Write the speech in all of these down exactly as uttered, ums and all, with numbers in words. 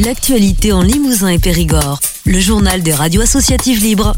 L'actualité en Limousin et Périgord. Le journal des radios associatives libres.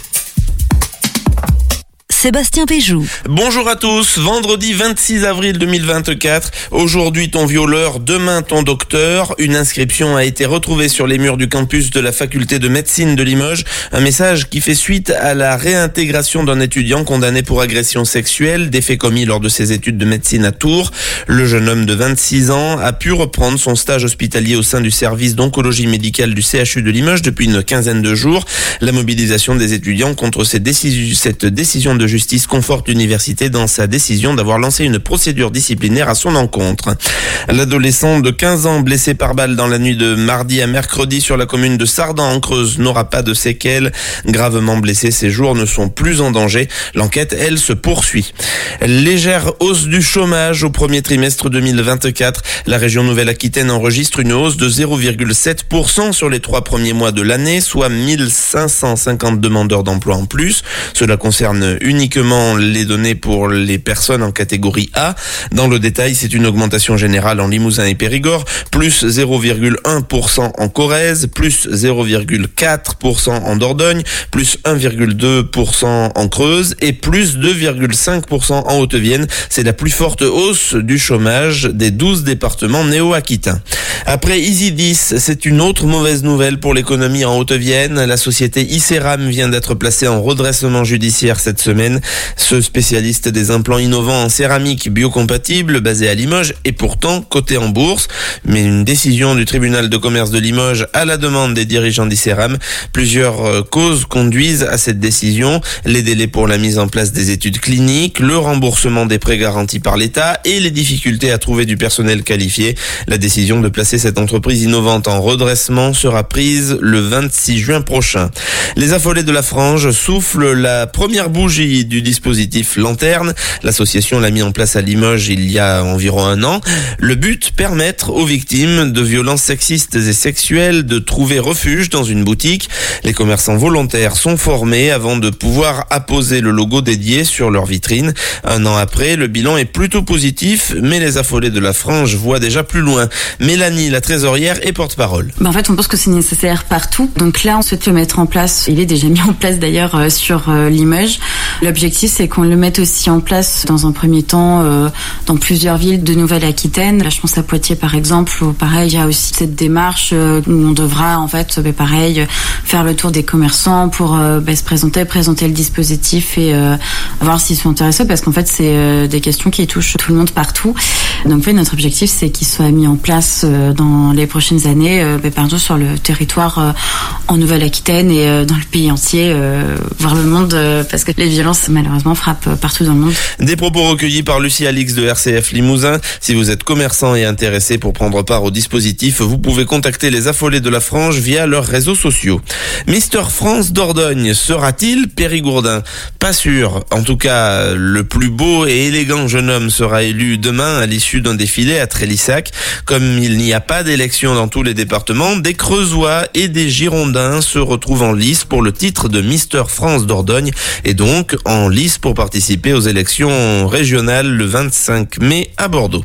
Sébastien Péjou. Bonjour à tous, vendredi vingt-six avril deux mille vingt-quatre, aujourd'hui ton violeur, demain ton docteur. Une inscription a été retrouvée sur les murs du campus de la faculté de médecine de Limoges. Un message qui fait suite à la réintégration d'un étudiant condamné pour agression sexuelle, des faits commis lors de ses études de médecine à Tours. Le jeune homme de vingt-six ans a pu reprendre son stage hospitalier au sein du service d'oncologie médicale du C H U de Limoges depuis une quinzaine de jours. La mobilisation des étudiants contre cette décision, cette décision de justice conforte l'université dans sa décision d'avoir lancé une procédure disciplinaire à son encontre. L'adolescent de quinze ans blessé par balle dans la nuit de mardi à mercredi sur la commune de Sardan en Creuse n'aura pas de séquelles. Gravement blessé, ses jours ne sont plus en danger. L'enquête, elle, se poursuit. Légère hausse du chômage au premier trimestre deux mille vingt-quatre. La région Nouvelle-Aquitaine enregistre une hausse de zéro virgule sept pour cent sur les trois premiers mois de l'année, soit mille cinq cent cinquante demandeurs d'emploi en plus. Cela concerne uniquement les données pour les personnes en catégorie A. Dans le détail, c'est une augmentation générale en Limousin et Périgord, plus zéro virgule un pour cent en Corrèze, plus zéro virgule quatre pour cent en Dordogne, plus un virgule deux pour cent en Creuse et plus deux virgule cinq pour cent en Haute-Vienne. C'est la plus forte hausse du chômage des douze départements néo-aquitains. Après Isidis, c'est une autre mauvaise nouvelle pour l'économie en Haute-Vienne. La société Iceram vient d'être placée en redressement judiciaire cette semaine. Ce spécialiste des implants innovants en céramique biocompatible, basé à Limoges, est pourtant coté en bourse. Mais une décision du tribunal de commerce de Limoges à la demande des dirigeants d'Iceram. Plusieurs causes conduisent à cette décision. Les délais pour la mise en place des études cliniques, le remboursement des prêts garantis par l'État et les difficultés à trouver du personnel qualifié. La décision de placer cette entreprise innovante en redressement sera prise le vingt-six juin prochain. Les affolés de la Frange soufflent la première bougie du dispositif Lanterne. L'association l'a mis en place à Limoges il y a environ un an. Le but, permettre aux victimes de violences sexistes et sexuelles de trouver refuge dans une boutique. Les commerçants volontaires sont formés avant de pouvoir apposer le logo dédié sur leur vitrine. Un an après, le bilan est plutôt positif, mais les affolés de la Frange voient déjà plus loin. Mélanie, la trésorière, est porte-parole. Ben en fait, on pense que c'est nécessaire partout. Donc là, on souhaite le mettre en place. Il est déjà mis en place d'ailleurs euh, sur euh, Limoges. L'objectif, c'est qu'on le mette aussi en place dans un premier temps euh, dans plusieurs villes de Nouvelle-Aquitaine. Là, je pense à Poitiers, par exemple, où pareil, il y a aussi cette démarche euh, où on devra, en fait, bah, pareil, faire le tour des commerçants pour euh, bah, se présenter, présenter le dispositif et euh, voir s'ils sont intéressés, parce qu'en fait, c'est euh, des questions qui touchent tout le monde partout. Donc, en fait, notre objectif, c'est qu'il soit mis en place euh, dans les prochaines années, euh, bah, partout sur le territoire euh, en Nouvelle-Aquitaine et euh, dans le pays entier, euh, voir le monde, euh, parce que les violences, malheureusement, frappent partout dans le monde. Des propos recueillis par Lucie Alix de R C F Limousin. Si vous êtes commerçant et intéressé pour prendre part au dispositif, vous pouvez contacter les affolés de la Frange via leurs réseaux sociaux. Mister France Dordogne sera-t-il périgourdin? Pas sûr. En tout cas, le plus beau et élégant jeune homme sera élu demain à l'issue d'un défilé à Trélissac. Comme il n'y a pas d'élection dans tous les départements, des Creusois et des Girondins se retrouvent en lice pour le titre de Mister France Dordogne et donc en lice pour participer aux élections régionales le vingt-cinq mai à Bordeaux.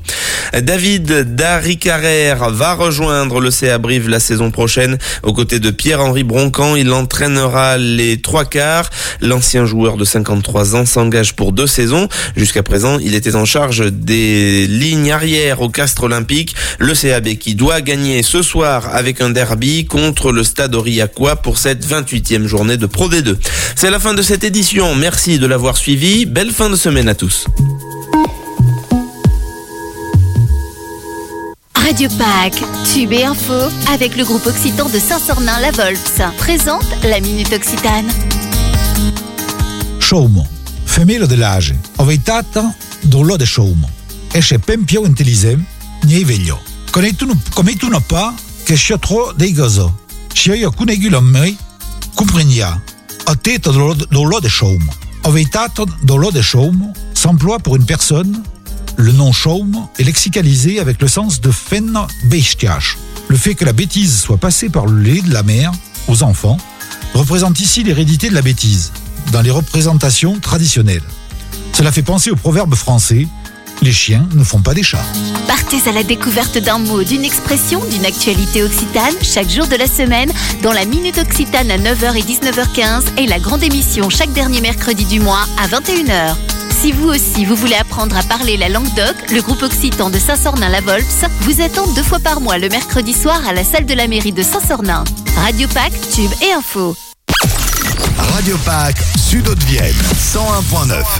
David Daricarer va rejoindre le C A Brive la saison prochaine. Aux côtés de Pierre-Henri Broncan, il entraînera les trois quarts. L'ancien joueur de cinquante-trois ans s'engage pour deux saisons. Jusqu'à présent, il était en charge des lignes arrière au Castre Olympique. Le C A B qui doit gagner ce soir avec un derby contre le Stade Aurillacois pour cette vingt-huitième journée de Pro D deux. C'est la fin de cette édition. Merci de l'avoir suivi. Belle fin de semaine à tous. Radio Pâques, Tube et Info, avec le groupe occitan de Saint-Sornin-la Volps, présente la Minute Occitane. Sciaumo, femelo dell'Age, oveitata dollo de sciaumo, esce ben più intelligente, nei veglio. Come tu, come tu non pas, che c'è tro dei gozo, c'è io cunegulo a me, comprenia, a tête dollo de sciaumo. Oveitata dollo de sciaumo s'emploie pour une personne. Le nom chaume est lexicalisé avec le sens de fen bestiache. Le fait que la bêtise soit passée par le lait de la mère aux enfants représente ici l'hérédité de la bêtise dans les représentations traditionnelles. Cela fait penser au proverbe français Les chiens ne font pas des chats. Partez à la découverte d'un mot, d'une expression, d'une actualité occitane chaque jour de la semaine dans la Minute Occitane à neuf heures et dix-neuf heures quinze et la grande émission chaque dernier mercredi du mois à vingt et une heures. Si vous aussi vous voulez apprendre à parler la langue d'Oc, le groupe occitan de Saint-Sornin-la-Volps vous attend deux fois par mois le mercredi soir à la salle de la mairie de Saint-Sornin. Radio Pack, tube et info. Radio Pack, Sud-Haute-Vienne, cent un point neuf.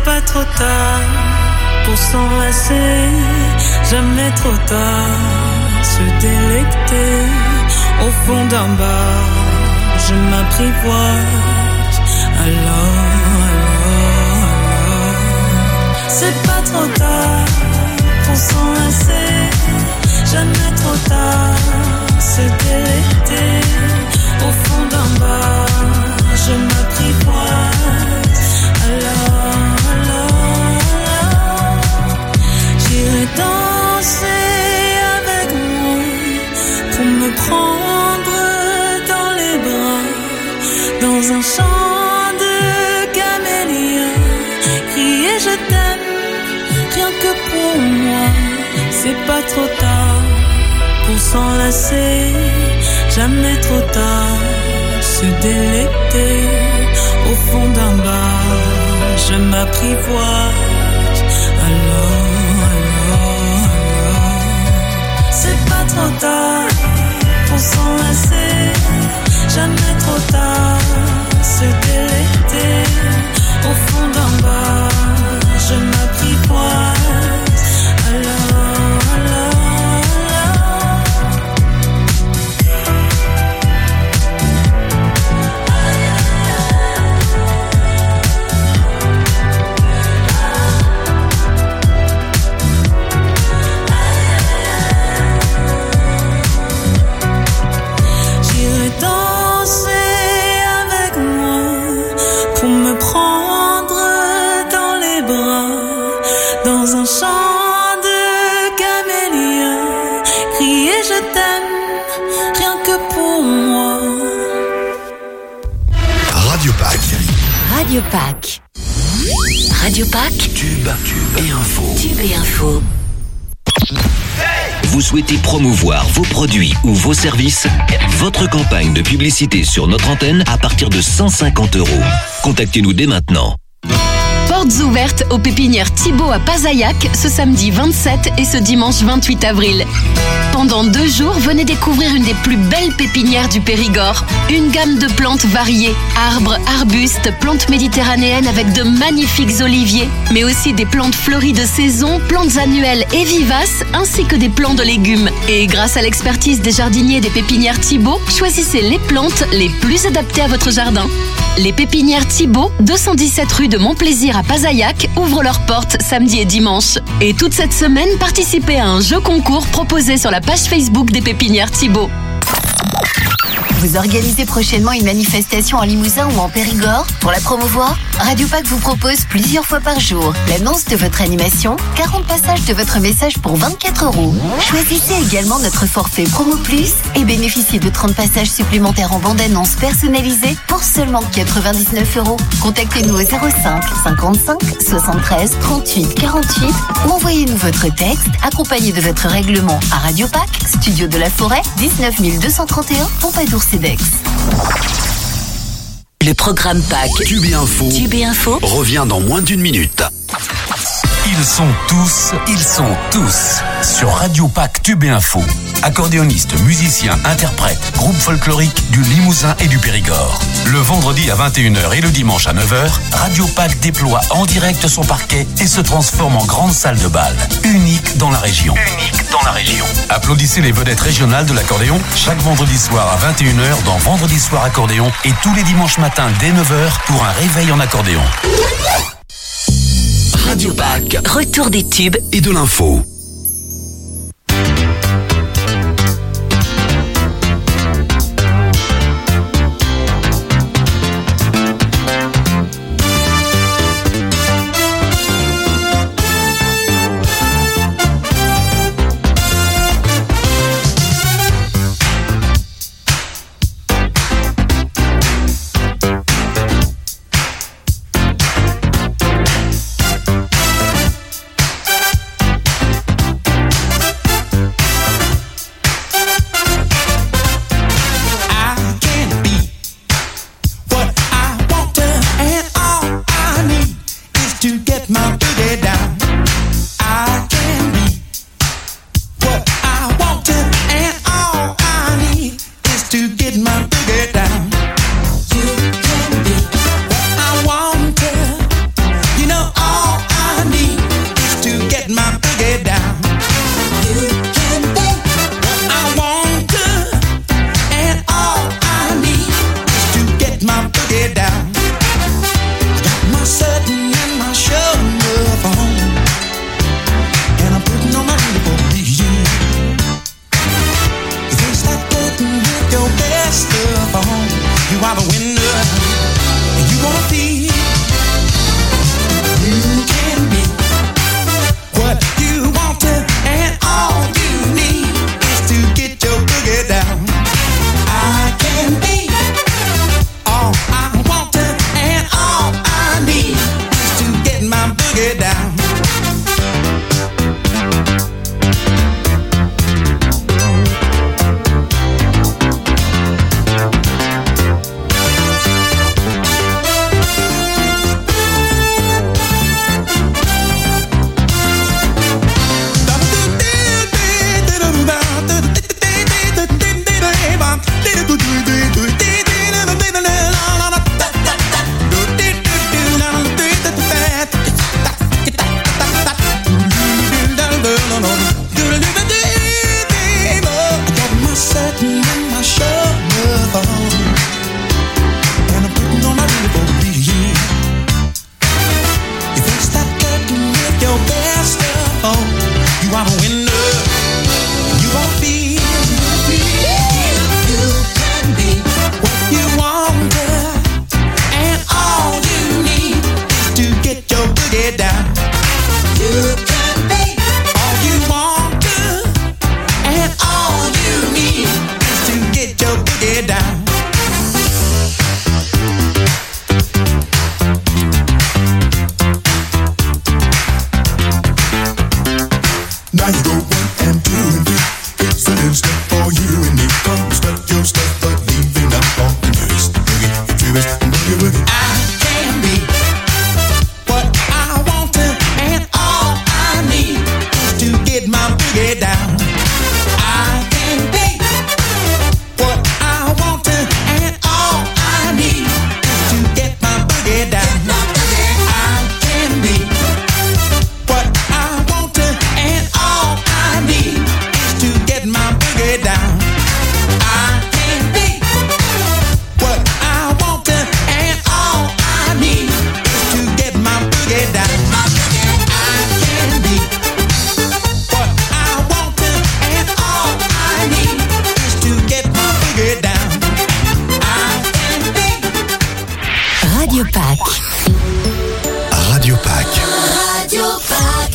Jamais trop tard, se délecter au fond d'un bar. Je m'apprivoise, alors, alors, alors. C'est pas trop tard pour s'enlacer, jamais trop tard, se délecter au fond d'un bar. Je m'apprivoise, alors, alors, alors. J'irai danser avec moi pour me prendre dans les bras, dans un champ de camélias, crier je t'aime, rien que pour moi. C'est pas trop tard pour s'enlacer, jamais trop tard, se délecter au fond d'un bar. Je m'apprivoise, alors, alors, alors. C'est pas trop tard pour s'enlacer, jamais trop tard, se délecter au fond d'un bar. Je m'apprivoise, alors, alors, j'irai danser avec moi pour me prendre dans les bras, dans un champ de camélias, crier je t'aime, rien que pour moi. Radio Pack. Radio Pack. Radio Pack. Tube, tube et info. Tube et info. Vous souhaitez promouvoir vos produits ou vos services? Votre campagne de publicité sur notre antenne à partir de cent cinquante euros. Contactez-nous dès maintenant. Portes ouvertes aux pépinières Thibaut à Pazaillac ce samedi vingt-sept et ce dimanche vingt-huit avril. Pendant deux jours, venez découvrir une des plus belles pépinières du Périgord. Une gamme de plantes variées, arbres, arbustes, plantes méditerranéennes avec de magnifiques oliviers, mais aussi des plantes fleuries de saison, plantes annuelles et vivaces, ainsi que des plants de légumes. Et grâce à l'expertise des jardiniers des pépinières Thibaut, choisissez les plantes les plus adaptées à votre jardin. Les pépinières Thibaut, deux cent dix-sept rue de Montplaisir à Pazaillac, ouvrent leurs portes samedi et dimanche. Et toute cette semaine, participez à un jeu concours proposé sur la page Facebook des pépinières Thibaut. Vous organisez prochainement une manifestation en Limousin ou en Périgord? Pour la promouvoir, Radio Pack vous propose plusieurs fois par jour l'annonce de votre animation, quarante passages de votre message pour vingt-quatre euros. Choisissez également notre forfait Promo Plus et bénéficiez de trente passages supplémentaires en bande-annonce personnalisée pour seulement quatre-vingt-dix-neuf euros. Contactez-nous au zéro cinq cinquante-cinq soixante-treize trente-huit quarante-huit ou envoyez-nous votre texte accompagné de votre règlement à Radio Pack, Studio de la Forêt, dix-neuf mille deux cent trente et un, Pompadour-Cedex. Le programme Pack. Tube et info. Tube et info. Revient dans moins d'une minute. Ils sont tous, ils sont tous sur Radio Pack Tube et Info. Accordéonistes, musiciens, interprètes, groupe folklorique du Limousin et du Périgord. Le vendredi à vingt et une heures et le dimanche à neuf heures, Radio Pack déploie en direct son parquet et se transforme en grande salle de bal. Unique dans la région. Unique dans la région. Applaudissez les vedettes régionales de l'accordéon chaque vendredi soir à vingt et une heures dans Vendredi Soir Accordéon et tous les dimanches matins dès neuf heures pour un réveil en accordéon. Radio Pack. Retour des tubes Et de l'info. one and two and three. It's a little step for you and me. Come step your step, but leaving out all the twist. Boogie, twist, boogie, boogie. I can be what I want to, and all I need is to get my boogie down. I can be what I want to, and all I need is to get my boogie down. I can be what I want to, and all I need is to get my boogie down. I can be what I want to, and all I need is to get my boogie down. I can be what I want to, and all I need is to get my boogie down. I can be. Radio Pack. Radio Pack. Radio Pack.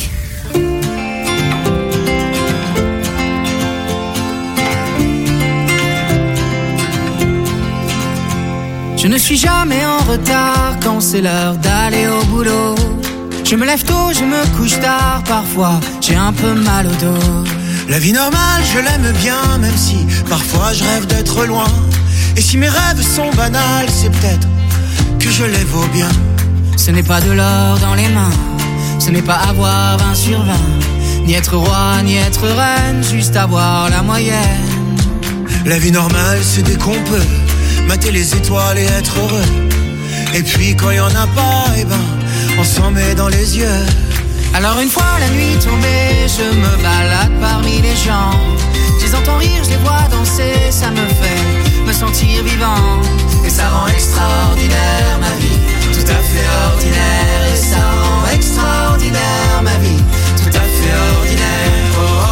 Je ne suis jamais en retard quand c'est l'heure d'aller au boulot. Je me lève tôt, je me couche tard, parfois j'ai un peu mal au dos. La vie normale, je l'aime bien, même si parfois je rêve d'être loin. Et si mes rêves sont banals, c'est peut-être que je les vaux bien. Ce n'est pas de l'or dans les mains, ce n'est pas avoir vingt sur vingt, ni être roi, ni être reine, juste avoir la moyenne. La vie normale, c'est dès qu'on peut mater les étoiles et être heureux. Et puis quand il y en a pas, eh ben, on s'en met dans les yeux. Alors une fois la nuit tombée, je me balade parmi les gens. Je les entends rire, je les vois danser, ça me fait me sentir vivant. Et ça rend extraordinaire ma vie, tout à fait ordinaire. Et ça rend extraordinaire ma vie, tout à fait ordinaire. Oh, oh,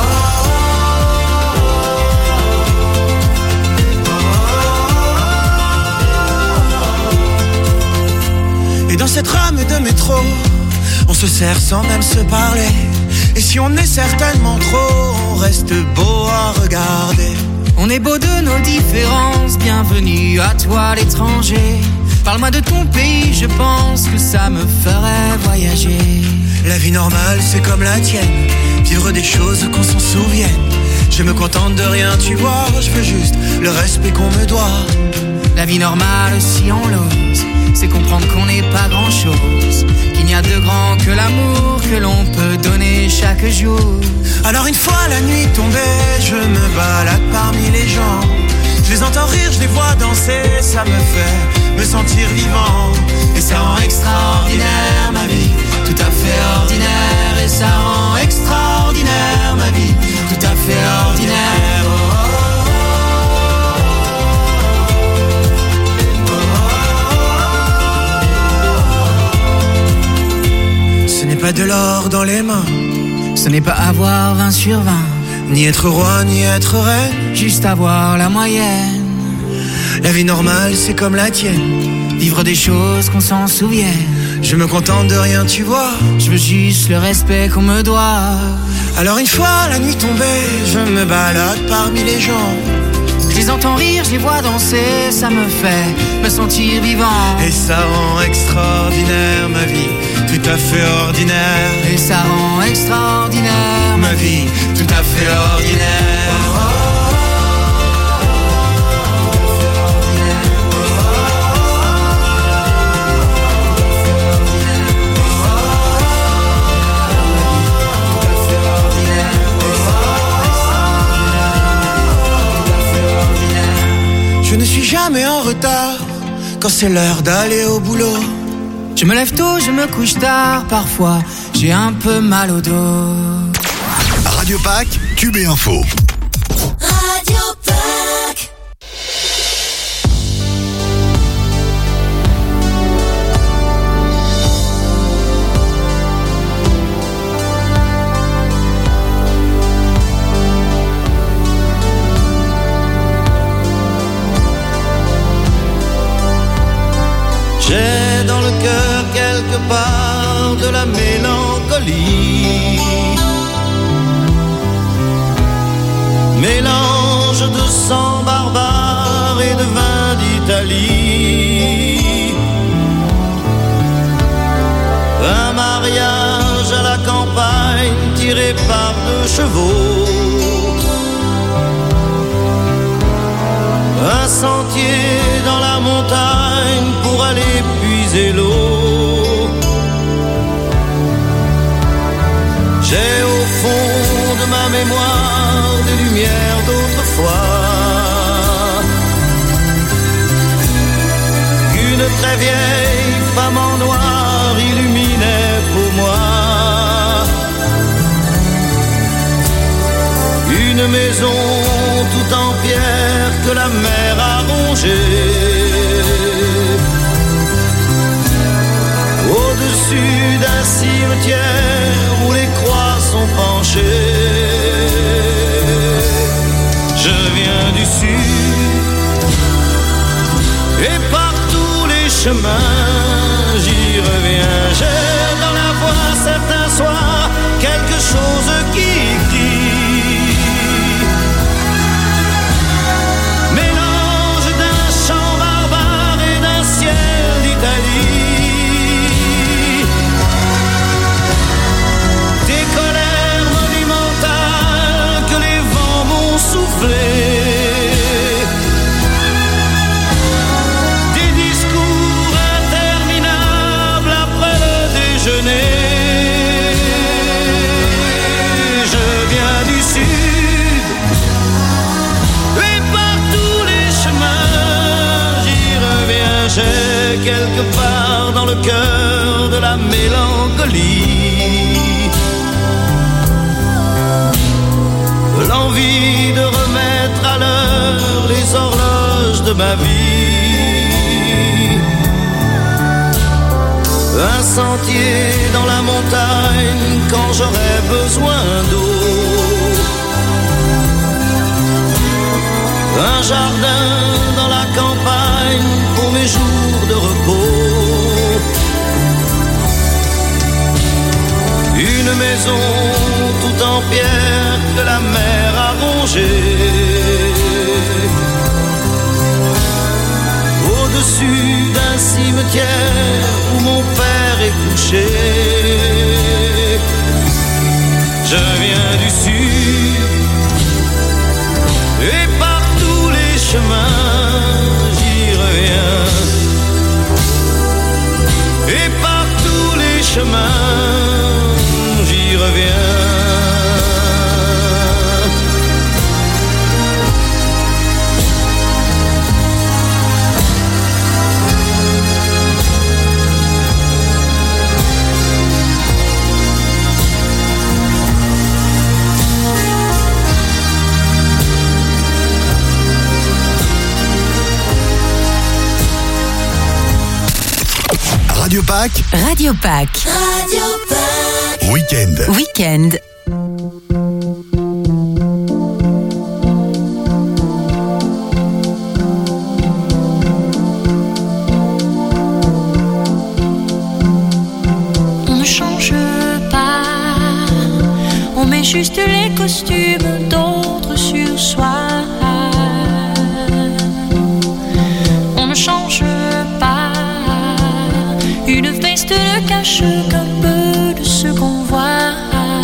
oh. Et dans cette rame de métro, on se serre sans même se parler. Et si on est certainement trop, on reste beau à regarder. On est beau de nos différences, bienvenue à toi l'étranger. Parle-moi de ton pays, je pense que ça me ferait voyager. La vie normale, c'est comme la tienne, vivre des choses qu'on s'en souvienne. Je me contente de rien, tu vois, je veux juste le respect qu'on me doit. La vie normale, si on l'ose, c'est comprendre qu'on n'est pas grand-chose, qu'il n'y a de grand que l'amour que l'on peut donner chaque jour. Alors une fois la nuit tombée, je me balade parmi les gens. Je les entends rire, je les vois danser, ça me fait me sentir vivant. Et ça rend extraordinaire ma vie, tout à fait ordinaire. Et ça rend extraordinaire ma vie, tout à fait ordinaire. Oh, oh. Ce n'est pas de l'or dans les mains, ce n'est pas avoir vingt sur vingt, ni être roi, ni être reine, juste avoir la moyenne. La vie normale, c'est comme la tienne, vivre des choses qu'on s'en souvienne. Je me contente de rien, tu vois, je veux juste le respect qu'on me doit. Alors une fois la nuit tombée, je me balade parmi les gens. Je les entends rire, je les vois danser, ça me fait me sentir vivant. Et ça rend extraordinaire ma vie, tout à fait ordinaire. Et ça rend extraordinaire ma vie, tout à fait ordinaire. Oh, oh. Je ne suis jamais en retard quand c'est l'heure d'aller au boulot. Je me lève tôt, je me couche tard, parfois j'ai un peu mal au dos. Radio Pack, Cube et Info. Radio Pack. J'ai dans le cœur quelque part de la mélancolie, mélange de sang barbare et de vin d'Italie. Un mariage à la campagne tiré par deux chevaux. Un sentier dans la montagne pour aller puiser l'eau. J'ai au fond de ma mémoire des lumières d'autrefois qu'une très vieille femme en noir illuminait pour moi. Une maison tout en pierre que la mer a rongée. Au-dessus d'un cimetière où les croix sont penchées. Je viens du sud et par tous les chemins j'y reviens. J'ai dans la voix certains soirs quelque chose qui crie. Mélange d'un chant barbare et d'un ciel d'Italie. Des colères monumentales que les vents m'ont soufflées. Des discours interminables après le déjeuner. Je viens du sud et par tous les chemins j'y reviens. J'ai quelque part dans le cœur de la mélancolie l'envie de remettre à l'heure les horloges de ma vie. Un sentier dans la montagne quand j'aurai besoin d'eau. Un jardin dans la campagne pour mes jours de repos. Une maison tout en pierre que la mer a rongée. Au-dessus d'un cimetière où mon père est couché. Je viens du sud et par tous les chemins j'y reviens. Et par tous les chemins j'y reviens. Radio Pâques. Radio Pâques. Radio Pâques. Week-end. Week-end. On ne change pas, on met juste les costumes d'autres sur soi. On ne change pas, une veste ne cache qu'un peu de ce qu'on voit.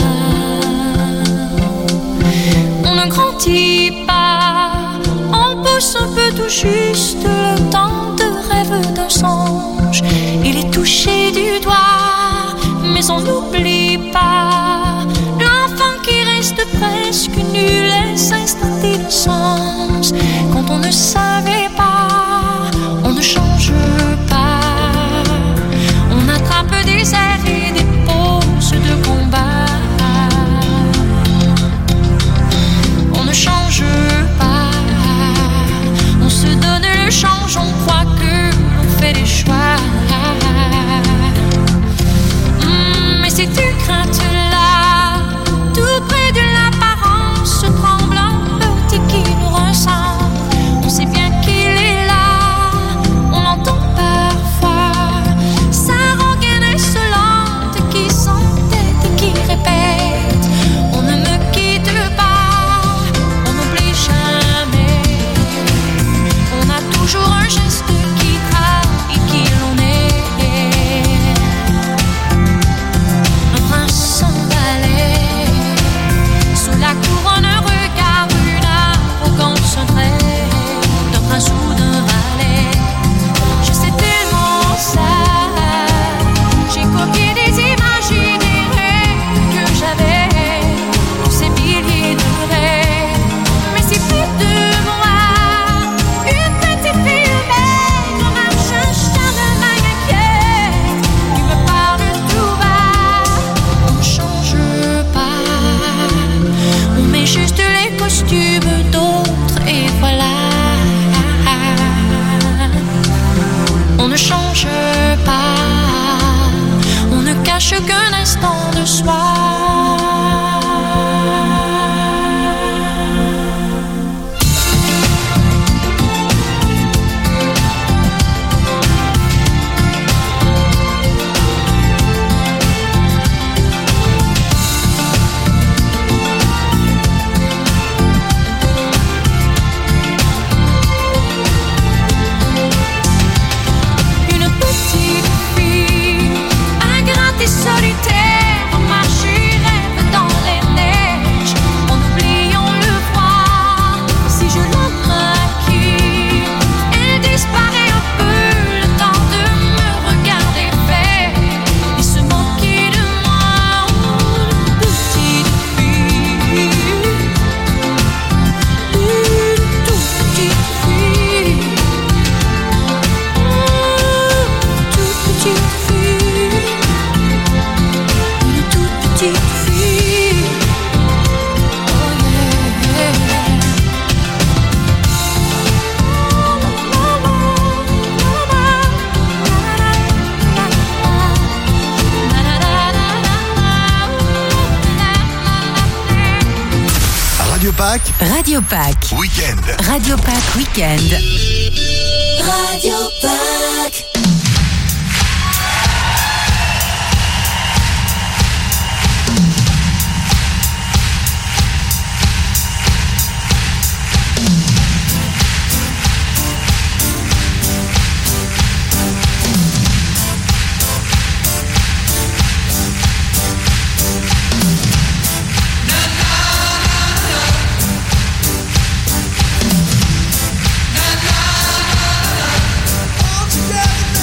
On ne grandit pas, on pousse un peu tout juste le temps de rêve d'un songe. Il est touché du doigt, mais on n'oublie pas l'enfant qui reste presque nu, les instants d'innocence. Quand on ne savait pas, on ne change pas. On attrape des airs et des poses de combat. On ne change pas, on se donne le change, on croit que l'on fait des choix. Mmh, mais si tu crains costumes d'autres et voilà. On ne change pas, on ne cache qu'un instant de soi. Solitaire, marcher rêve dans les neiges, en oubliant le froid. Si je la maquille, elle disparaît un peu, le temps de me regarder faire et se moquer de moi. Une petite fille, une toute petite fille, une toute petite fille. Petite fille, oh yeah. Radio Pack. Radio Pack. Week-end. Radio Pack Week-end. Radio Pack. All together.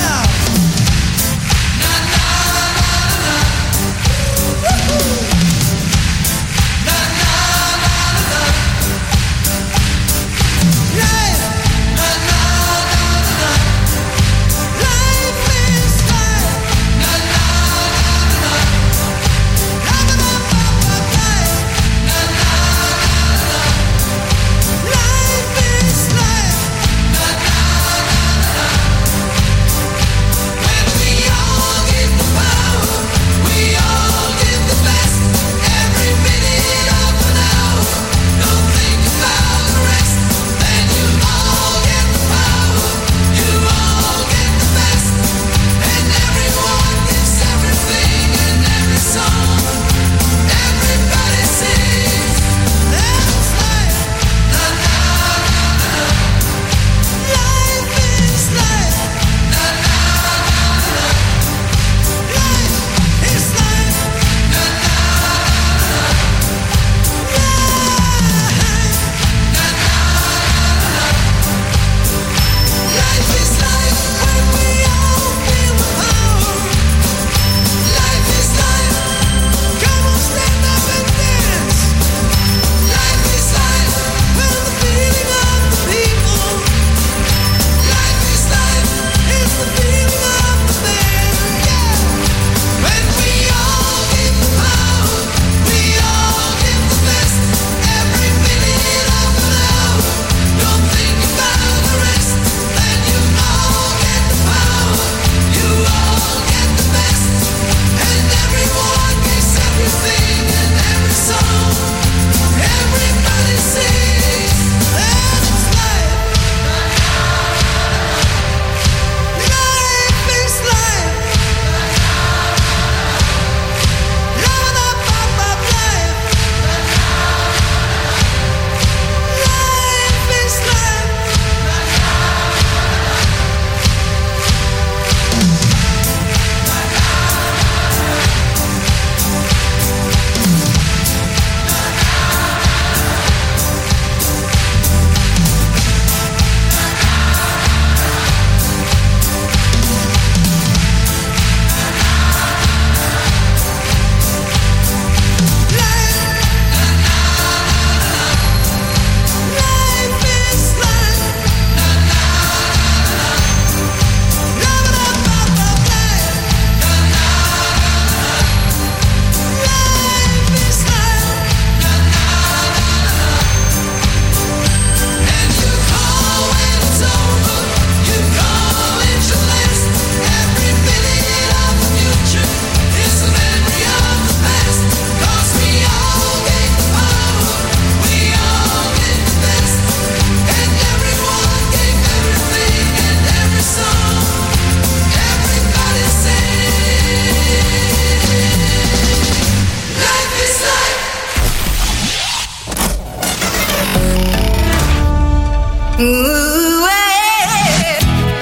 Ooh, yeah.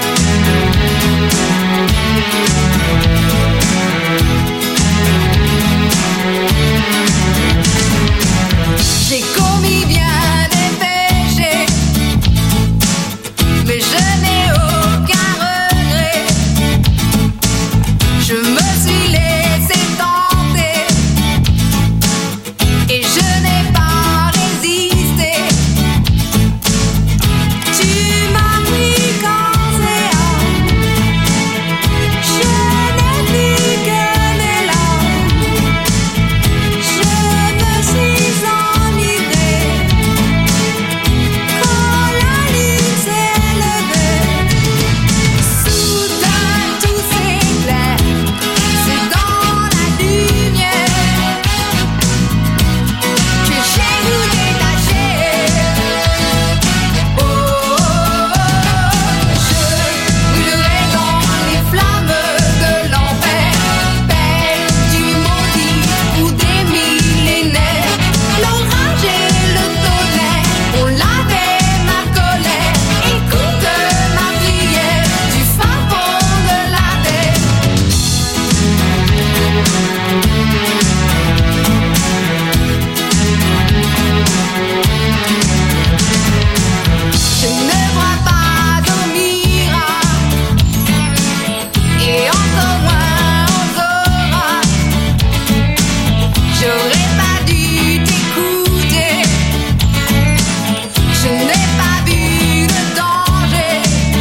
J'ai commis bien des péchés, mais je n'ai aucun regret. Je me suis laissé tenter et je n'ai pas résisté. Tu m'as pris corps et âme, je n'ai plus que mes larmes. Je me suis enivrée quand la lune s'est levée. Soudain tout s'éclaire, c'est dans la lumière que j'ai goûté ta chair. Oh, oh, oh, je brûlerai dans les flammes de l'enfer, belle du maudit ou des millénaires. L'orage et le tonnerre ont lavé ma colère. Écoute ma prière du fin fond de la terre. Je ne crois pas au miracle et encore moins aux oracles. J'aurais pas dû t'écouter. Je n'ai pas vu de danger.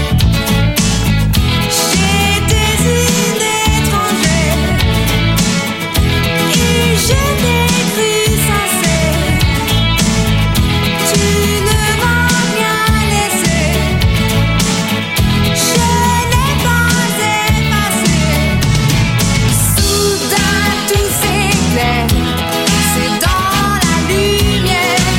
J'étais une étrangère et je n'ai cru sincère. Tu ne m'as rien laissé. Je n'ai pas effacé. Soudain tout s'éclaire, c'est dans la lumière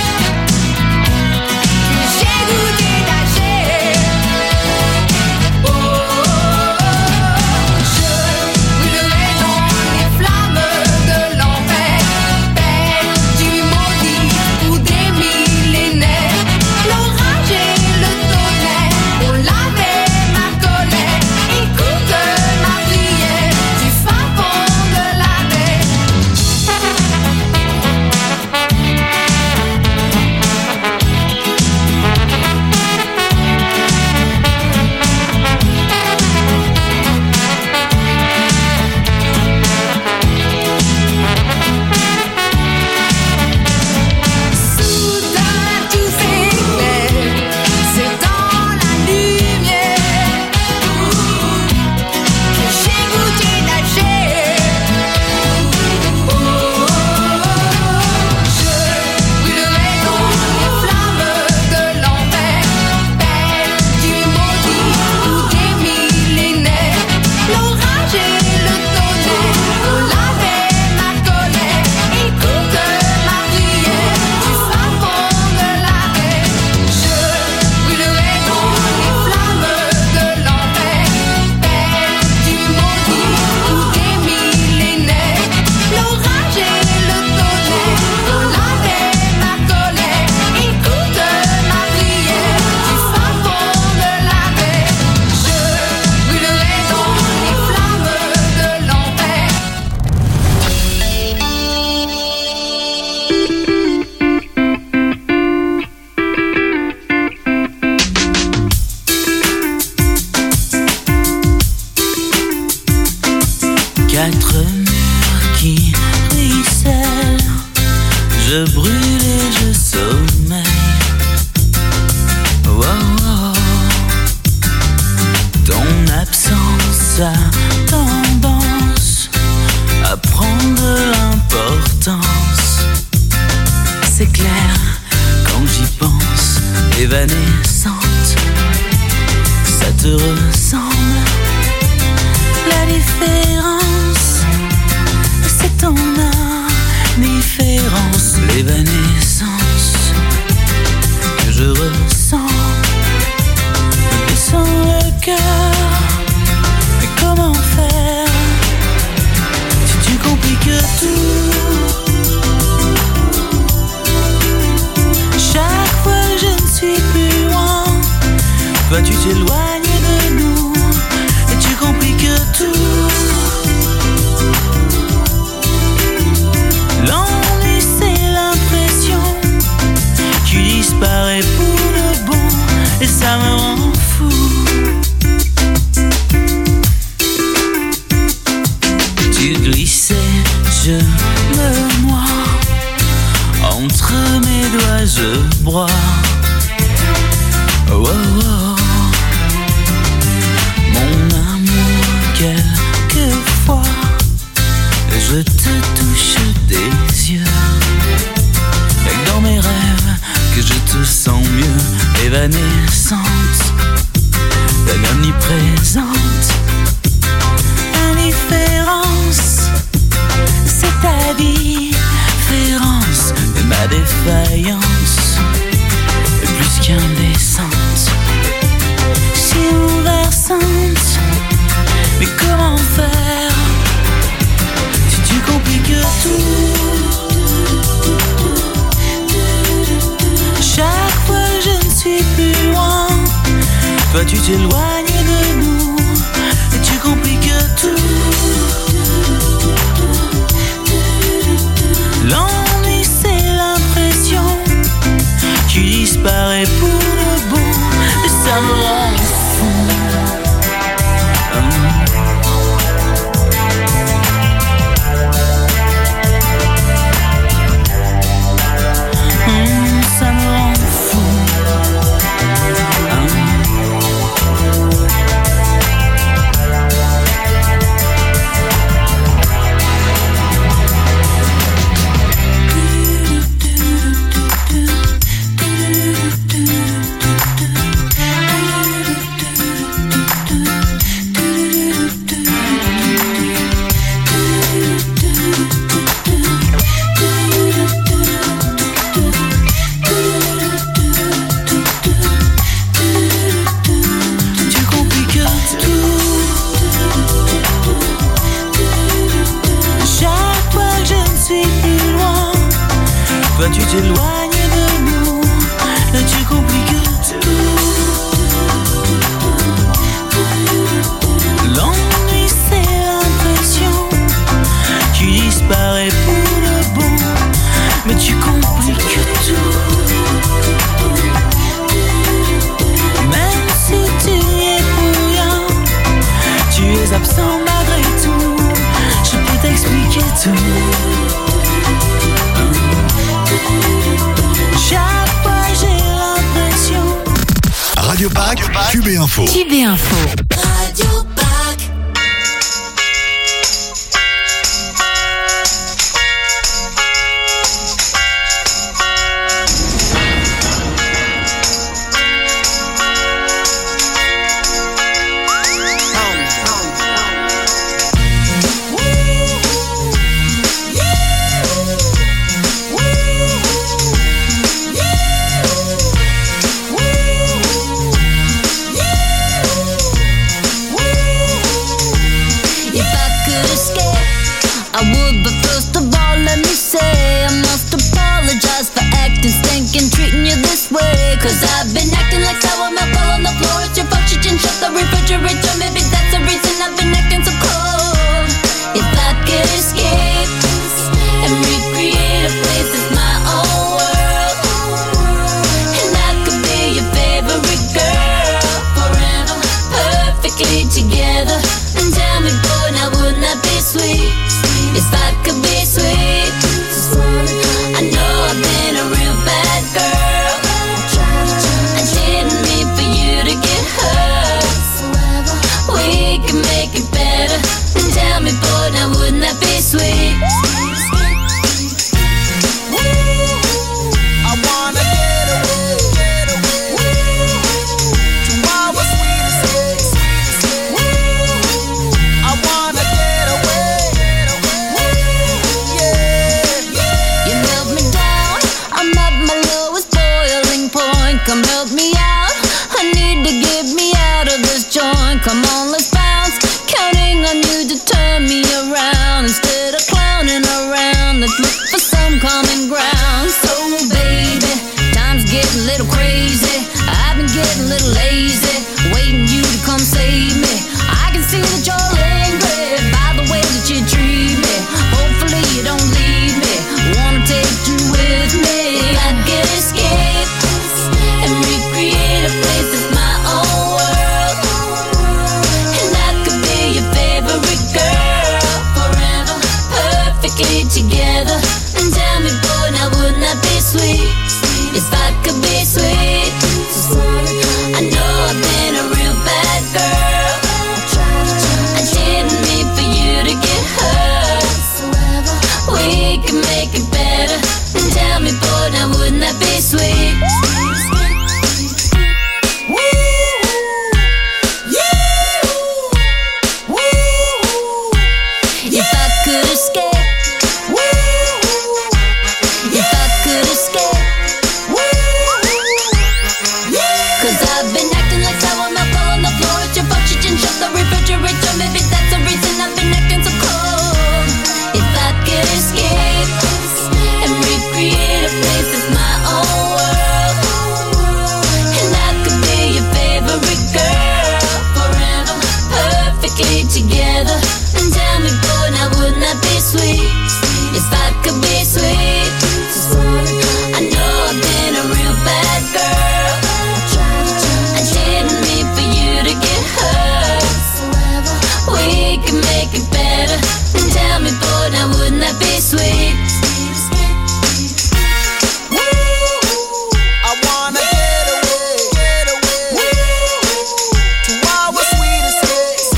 que j'ai goûté ta chair. Oh, oh, oh, je brûlerai dans les flammes de l'enfer, belle du maudit ou des millénaires. L'orage et le tonnerre ont lavé ma colère. Écoute ma prière du fin fond de la terre. Soudain tout s'éclaire, c'est dans la lumière que j'ai goûté ta chair. Oh, oh, oh, je brûlerai dans les flammes de l'enfer, belle du maudit ou des millénaires. L'orage et le tonnerre ont lavé ma colère. Écoute ma prière du fin fond de la terre. Je brûlerai dans les flammes de l'enfer, belle du maudit ou des millénaires. L'orage et le tonnerre ont lavé ma colère. Écoute ma prière du fin fond de la terre. Je brûlerai dans les flammes de l'enfer. Quatre murs qui ruissellent, je brûle et je sommeille. Oh, oh, oh. Ton absence a tendance à prendre l'importance. C'est clair quand j'y pense, évanescente, ça te ressemble. La différence, c'est ton indifférence, l'évanescence que je ressens me descend le cœur. Mais comment faire si tu compliques tout? Chaque fois je ne suis plus loin. t'éloignes de nous et tu compliques tout. L'ennui c'est l'impression, tu disparais pour le bon et ça me rend fou. Tu glissais, je me noie, entre mes doigts je broie. Oh, oh, oh. Mon amour, quelquefois je te touche des yeux, et dans mes rêves que je te sens mieux, évanescente, omniprésente. Indifférence, c'est ta différence et ma défaillance est plus qu'indécente. Si bouleversante, mais comment faire si tu compliques tout? Chaque fois que je ne suis plus loin, toi tu t'éloignes de nous et tu compliques tout. L'ennui c'est l'impression, tu disparais pour le bon et ça me rend fou. Hum, ça me rend fou. Toi tu t'éloignes de nous et tu compliques tout. L'ennui c'est l'impression, tu disparais pour le bon, mais tu compliques tout. Même si tu n'y es pour rien, tu es absent malgré tout. Je peux t'expliquer tout. Chaque fois j'ai l'impression. Radio Pack, Q B Info. Q B Info. Radio Pack. Cause I've been acting like sour milk all on the floor. It's your fault you didn't shut the refrigerator. Maybe that's the reason I've been acting so cold. If I could escape and recreate a place that's my own world, and I could be your favorite girl forever, perfectly together. And tell me, boy, now wouldn't that be sweet? If I could be sweet, I know I've been a real bad girl. We can make it better. And tell me, boy, now wouldn't that be sweet? I wanna get away, get away to our sweetest days. I wanna get away, get away, yeah. You held me down, I'm at my lowest boiling point. Come help me out, I need to get me out of this joint. Come on, let's bounce, counting on you to turn me around. Instead of clowning around, let's look for some common ground. So baby, time's getting a little crazy, I've been getting a little lazy. Wait come save me. I can see that you're angry by the way that you treat me. Hopefully you don't leave me. Wanna take you with me. I could escape and recreate a place that's my own world. And I could be your favorite girl forever, perfectly together. And tell me, boy, now wouldn't that be sweet? If I could be sweet. I know I've been a real bad girl. I didn't mean for you to get hurt. We can make it better. And tell me, boy, now wouldn't that be sweet? If I could escape, if I could escape, 'cause I've been acting like sour milk on the floor. It's your fault you didn't shut the refrigerator. Maybe that's the reason I've been acting so cold. If I could escape and recreate a place that's my own world, and I could be your favorite girl forever, perfectly together. And tell me, boy, now wouldn't that be sweet? If I could be sweet. I know I've been a real bad girl. I didn't mean for you to get hurt. We can make it better. And tell me, boy, now wouldn't that be sweet? I wanna get away, get away to our sweet escape.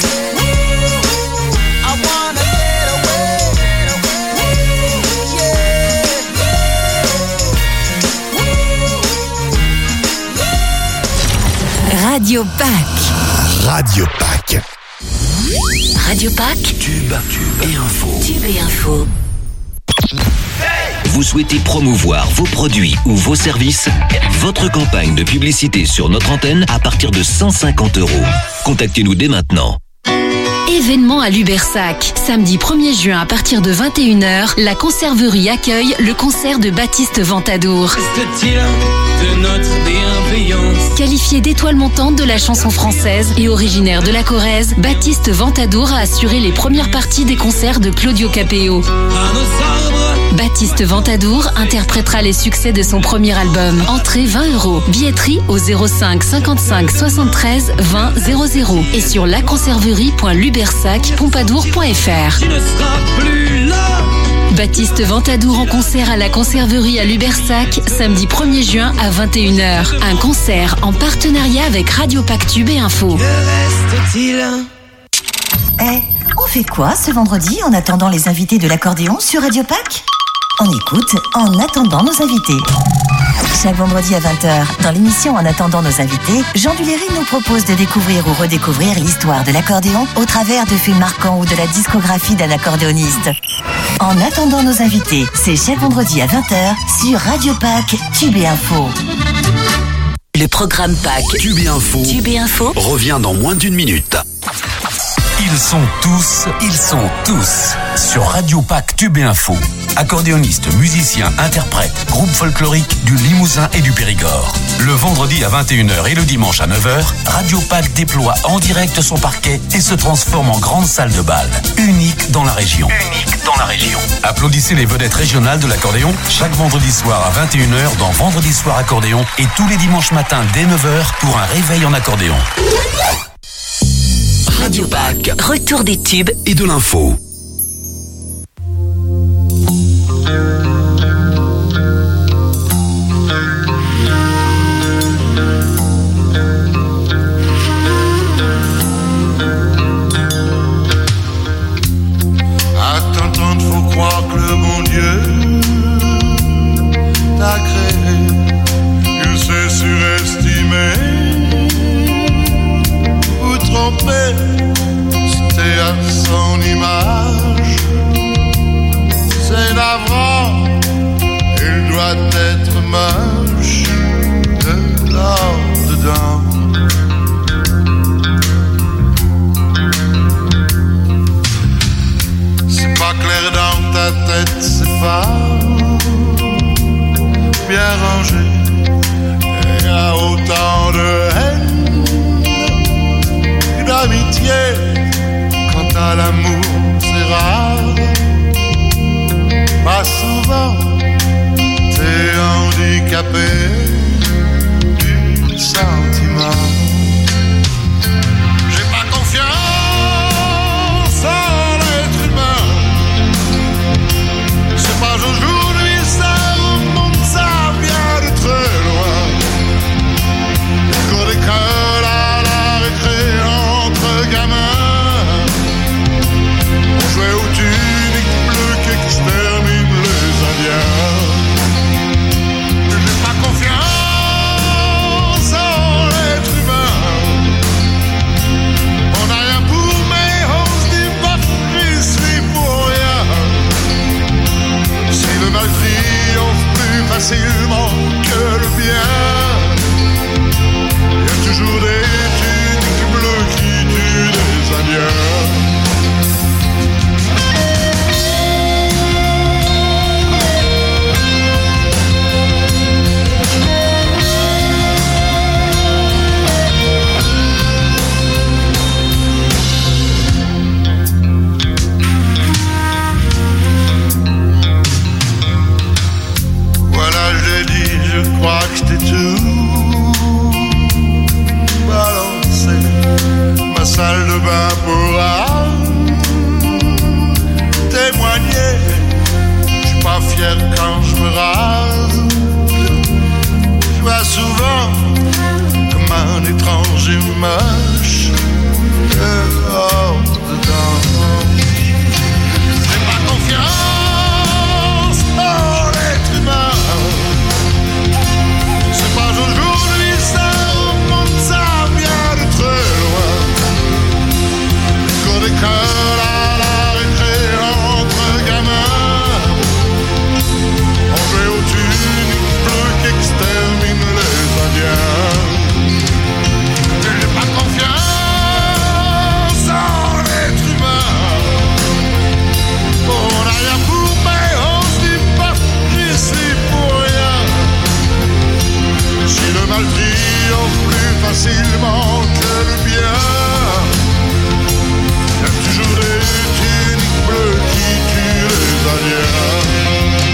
I wanna get away, get away, yeah. Radio Pâques. Radio Pâques. Radio Pâques. Tube et info. Tube et info. Vous souhaitez promouvoir vos produits ou vos services? Votre campagne de publicité sur notre antenne à partir de cent cinquante euros. Contactez-nous dès maintenant. Événement à Lubersac. Samedi premier juin à partir de vingt et une heures, la conserverie accueille le concert de Baptiste Ventadour. De notre bienveillance. Qualifié d'étoile montante de la chanson française et originaire de la Corrèze, Baptiste Ventadour a assuré les premières parties des concerts de Claudio Capéo. Baptiste Ventadour interprétera les succès de son premier album. Entrée vingt euros. Billetterie au zéro cinq cinquante-cinq soixante-treize vingt zéro zéro et sur laconserverie point lubersac pompadour point f r. Tu ne seras plus là. Baptiste Ventadour en concert à la Conserverie à Lubersac, samedi premier juin à vingt et une heures. Un concert en partenariat avec Radio Pâques Tube et Info. Que reste-t-il? Eh, on fait quoi ce vendredi en attendant les invités de l'accordéon sur Radio Pâques? On écoute En attendant nos invités. Chaque vendredi à vingt heures, dans l'émission En attendant nos invités, Jean Duléry nous propose de découvrir ou redécouvrir l'histoire de l'accordéon au travers de faits marquants ou de la discographie d'un accordéoniste. En attendant nos invités, c'est chaque vendredi à vingt heures sur Radio Pâques Tube et Info. Le programme Pâques Tube et Info. Tube et Info Revient dans moins d'une minute. Ils sont tous, ils sont tous sur Radio Pâques Tube et Info. Accordéonistes, musiciens, interprètes, groupe folklorique du Limousin et du Périgord. Le vendredi à vingt et une heures et le dimanche à neuf heures, Radio Pâques déploie en direct son parquet et se transforme en grande salle de bal. Unique dans la région. Unique dans la région. Applaudissez les vedettes régionales de l'accordéon chaque vendredi soir à vingt et une heures dans Vendredi Soir Accordéon et tous les dimanches matins dès neuf heures pour un réveil en accordéon. Radio Pâques. Retour des tubes et de l'info. À t'entendre, faut croire que le bon Dieu t'a créé. Il s'est surestimé ou trompé. C'était à son image. C'est navrant. Il doit être moche de l'or dedans. C'est pas clair dans ta tête, c'est pas bien rangé. Et y a autant de haine Toi, l'amour, c'est rare. Pas souvent, t'es handicapé du sentiment. J'ai pas confiance en l'être humain. C'est pas aujourd'hui, ça remonte, ça vient de très loin. Les cours d'école à la récré entre gamins, on jouait aux tuniques bleues qui exterminent les Indiens. J'ai pas confiance en l'être humain. On n'a rien pour, mais on se dit pas que j'y suis pour rien. Si le mal triomphe plus facilement que le bien, il y a toujours des tuniques bleues qui tuent des Indiens. Voilà, j'ai dit, je crois que je t'ai tout balancé. Ma salle de bain pourra témoigner. Je suis pas fier quand je me rase. Je vois souvent comme un étranger moche dehors dedans. J'ai pas confiance en l'être humain. C'est pas aujourd'hui, ça remonte, ça vient de très loin. Les cours d'école à la récré entre gamins, on jouait aux tuniques bleues qui exterminent les Indiens. J'ai pas confiance en l'être humain. On n'a rien pour, mais on se dit pas j'y suis pour rien. Si le mal triomphe plus facilement que le bien, il y a toujours des tuniques bleues qui tuent les Indiens.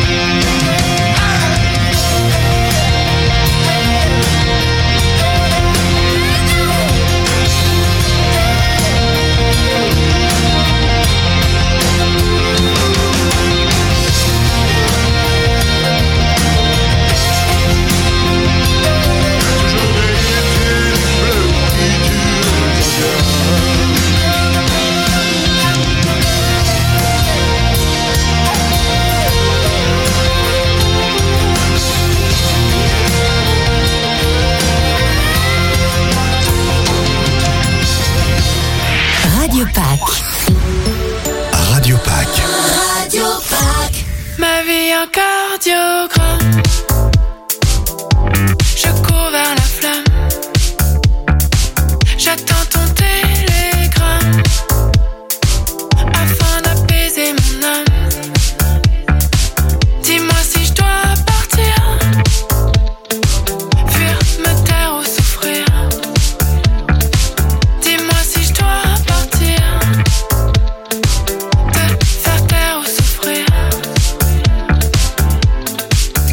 Radio Pâques. Radio Pâques. Radio Pâques. Ma vie en cardiogramme. Je cours vers la flamme. J'attends ton télégramme afin d'apaiser mon âme. Dis-moi si je dois partir, fuir, me taire ou souffrir. Dis-moi si je dois partir, te faire taire ou souffrir.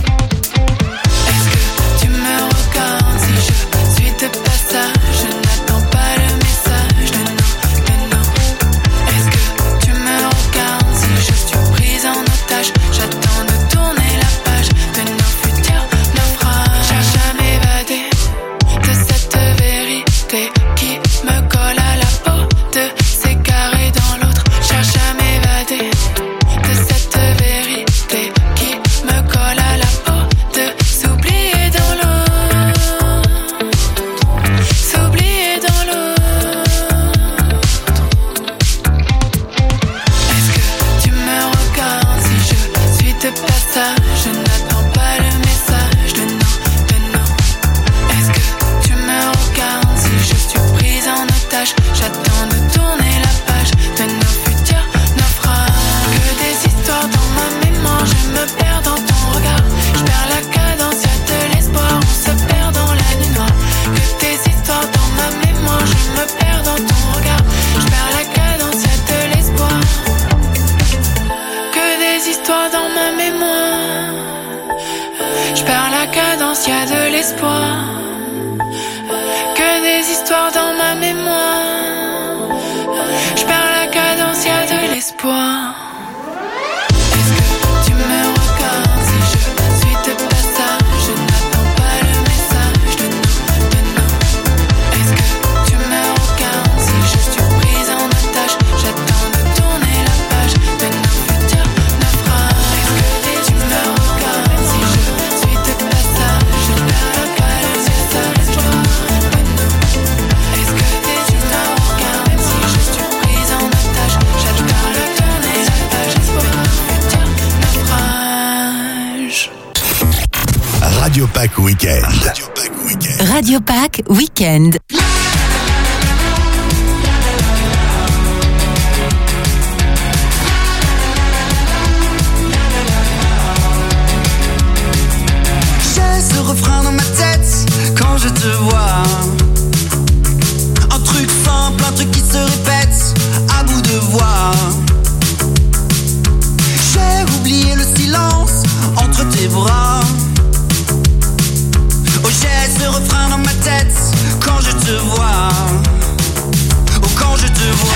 l'espoir, que des histoires dans ma mémoire. Je perds la cadence, y'a de l'espoir. Est-ce que tu me regardes si je suis de passage? Je n'attends pas le message de non, de non. Est-ce que tu me regardes si je suis prise en otage? J'attends de tourner la page de nos futurs naufrages. Est-ce que tu me regardes si je suis de passage? Je perds la cadence, y'a de l'espoir de non. Est-ce que tu me regardes si je suis prise en otage? J'attends de tourner la page de nos futurs naufrages. Radio Pack Weekend. Radio Pack Weekend. Radio Pack Weekend. J'ai ce refrain dans ma tête quand je te vois. Un truc simple, un truc qui se répète à bout de voix. J'ai oublié le silence entre tes bras. Oh, j'ai ce refrain dans ma tête quand je te vois. Oh, quand je te vois.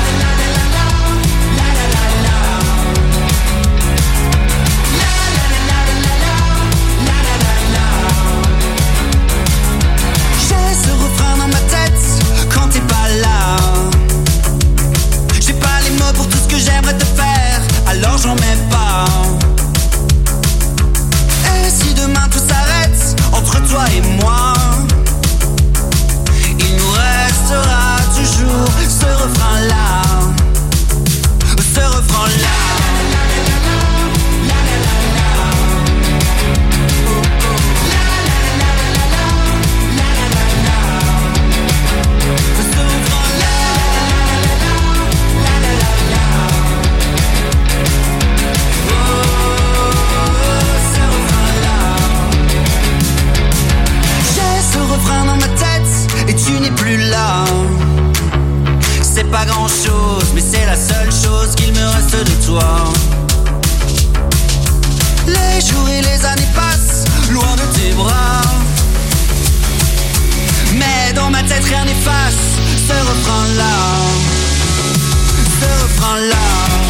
J'ai ce refrain dans ma tête quand t'es pas là. J'ai pas les mots pour tout ce que j'aimerais te faire, alors j'en mets pas. Et si demain tout s'arrête entre toi et moi, il nous restera toujours ce refrain-là, ce refrain-là. Refrain dans ma tête et tu n'es plus là. C'est pas grand chose, mais c'est la seule chose qu'il me reste de toi. Les jours et les années passent loin de tes bras, mais dans ma tête rien n'efface ce refrain là, ce refrain là.